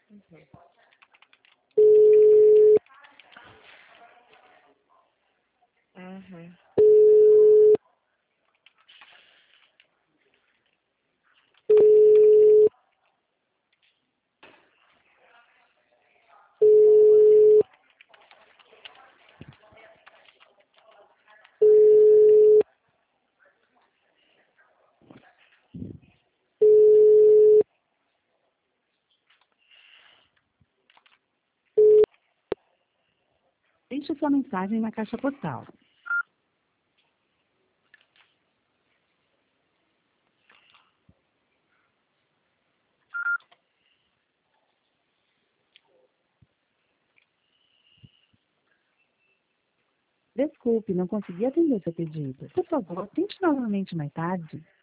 Uhum. Deixe sua mensagem na caixa postal. Desculpe, não consegui atender seu pedido. Por favor, tente novamente mais tarde.